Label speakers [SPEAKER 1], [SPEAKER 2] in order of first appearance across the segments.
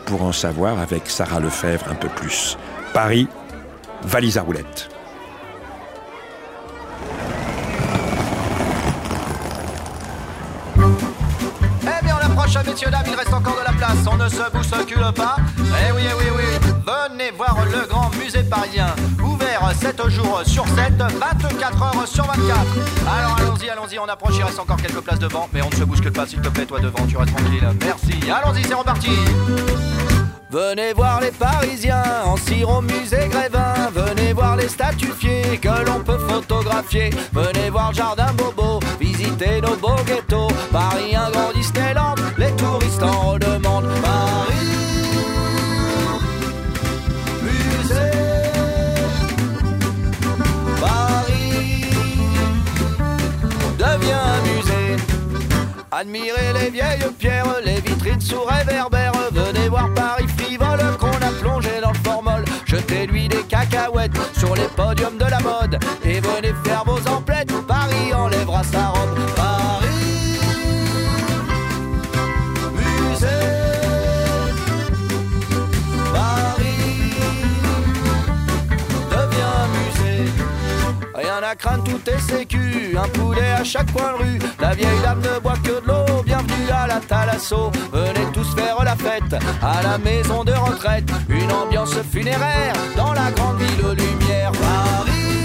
[SPEAKER 1] pour en savoir avec Sarah Lefebvre un peu plus. Paris, valise à roulettes.
[SPEAKER 2] Eh bien, on approche, messieurs, dames, il reste encore de la place, on ne se bouscule pas. Eh oui, venez voir le grand musée parisien, ouvert 7 jours sur 7, 24 heures sur 24. Alors allons-y, on approche, il reste encore quelques places devant, mais on ne se bouscule pas, s'il te plaît, toi devant, tu restes tranquille, merci. Allons-y, c'est reparti. Venez voir les Parisiens en cire au musée Grévin. Venez voir les statufiés que l'on peut photographier. Venez voir le jardin Bobo, visiter nos beaux ghettos. Paris, un grand Disneyland, les touristes en redemandent. Paris, musée. Paris devient musée. Admirez les vieilles pierres, les vitrines sous réverbères. Venez voir Paris frivole qu'on a plongé dans le formol. Jetez-lui des cacahuètes sur les podiums de la mode. Et venez faire vos emplettes, Paris enlèvera sa robe. Paris, musée. Paris devient musée. Rien à craindre, tout est sécu. Un poulet à chaque coin de rue. La vieille dame ne boit que de l'eau. Bienvenue à la Thalasso. Venez tous faire la fête à la maison de retraite. Une ambiance funéraire dans la grande ville aux lumières. Paris,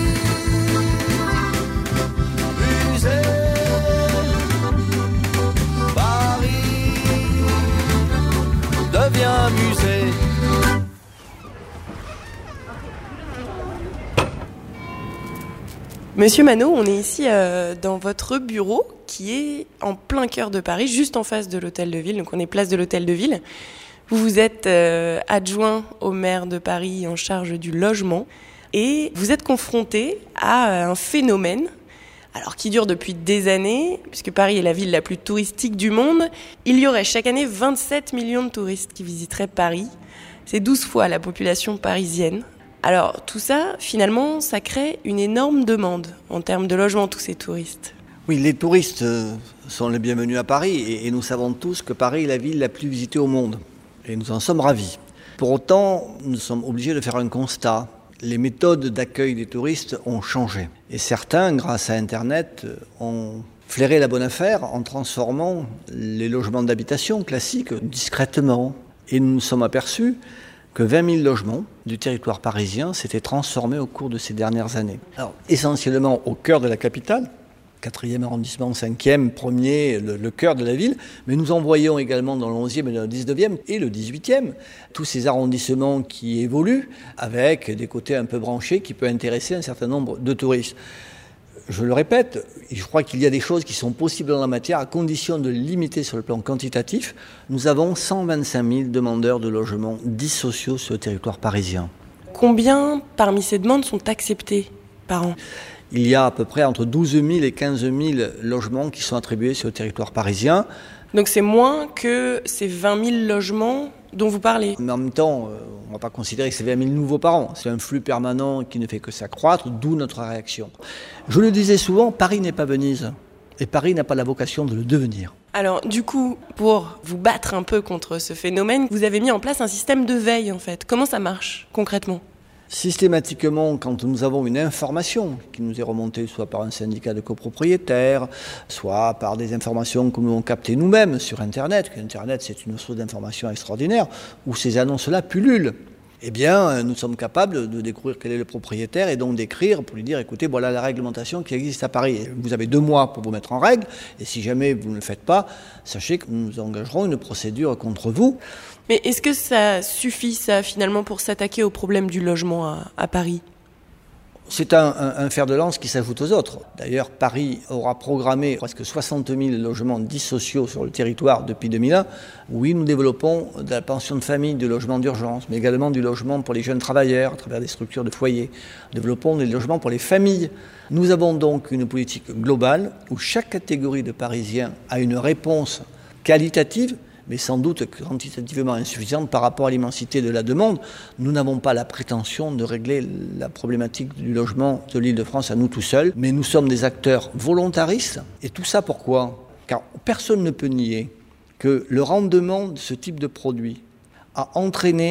[SPEAKER 2] musée. Paris devient musée.
[SPEAKER 3] Monsieur Manot, on est ici dans votre bureau qui est en plein cœur de Paris, juste en face de l'Hôtel de Ville. Donc on est place de l'Hôtel de Ville. Vous êtes adjoint au maire de Paris en charge du logement et vous êtes confronté à un phénomène alors qui dure depuis des années, puisque Paris est la ville la plus touristique du monde. Il y aurait chaque année 27 millions de touristes qui visiteraient Paris. C'est 12 fois la population parisienne. Alors tout ça, finalement, ça crée une énorme demande en termes de logement, tous ces touristes.
[SPEAKER 4] Oui, les touristes sont les bienvenus à Paris et nous savons tous que Paris est la ville la plus visitée au monde et nous en sommes ravis. Pour autant, nous sommes obligés de faire un constat. Les méthodes d'accueil des touristes ont changé et certains, grâce à Internet, ont flairé la bonne affaire en transformant les logements d'habitation classiques discrètement. Et nous nous sommes aperçus que 20 000 logements du territoire parisien s'étaient transformés au cours de ces dernières années. Alors, essentiellement au cœur de la capitale, 4e arrondissement, 5e, 1er, le cœur de la ville, mais nous en voyons également dans le 11e et le 19e et le 18e, tous ces arrondissements qui évoluent avec des côtés un peu branchés qui peuvent intéresser un certain nombre de touristes. Je le répète, je crois qu'il y a des choses qui sont possibles dans la matière à condition de limiter sur le plan quantitatif. Nous avons 125 000 demandeurs de logements dits sociaux sur le territoire parisien.
[SPEAKER 3] Combien parmi ces demandes sont acceptées par an ?
[SPEAKER 4] Il y a à peu près entre 12 000 et 15 000 logements qui sont attribués sur le territoire parisien.
[SPEAKER 3] Donc c'est moins que ces 20 000 logements dont vous parlez.
[SPEAKER 4] Mais en même temps, on ne va pas considérer que c'est 20 000 nouveaux par an. C'est un flux permanent qui ne fait que s'accroître, d'où notre réaction. Je le disais souvent, Paris n'est pas Venise. Et Paris n'a pas la vocation de le devenir.
[SPEAKER 3] Alors du coup, pour vous battre un peu contre ce phénomène, vous avez mis en place un système de veille en fait. Comment ça marche concrètement ?
[SPEAKER 4] Systématiquement, quand nous avons une information qui nous est remontée soit par un syndicat de copropriétaires, soit par des informations que nous avons captées nous-mêmes sur Internet, Internet c'est une source d'information extraordinaire, où ces annonces-là pullulent, eh bien nous sommes capables de découvrir quel est le propriétaire et donc d'écrire pour lui dire écoutez, voilà la réglementation qui existe à Paris. Vous avez 2 mois pour vous mettre en règle et si jamais vous ne le faites pas, sachez que nous engagerons une procédure contre vous.
[SPEAKER 3] Mais est-ce que ça suffit, ça, finalement, pour s'attaquer au problème du logement à Paris ?
[SPEAKER 4] C'est un fer de lance qui s'ajoute aux autres. D'ailleurs, Paris aura programmé presque 60 000 logements dits sociaux sur le territoire depuis 2001. Oui, nous développons de la pension de famille, du logement d'urgence, mais également du logement pour les jeunes travailleurs à travers des structures de foyers. Nous développons des logements pour les familles. Nous avons donc une politique globale où chaque catégorie de Parisiens a une réponse qualitative, mais sans doute quantitativement insuffisante par rapport à l'immensité de la demande. Nous n'avons pas la prétention de régler la problématique du logement de l'Île-de-France à nous tout seuls, mais nous sommes des acteurs volontaristes. Et tout ça pourquoi ? Car personne ne peut nier que le rendement de ce type de produit a entraîné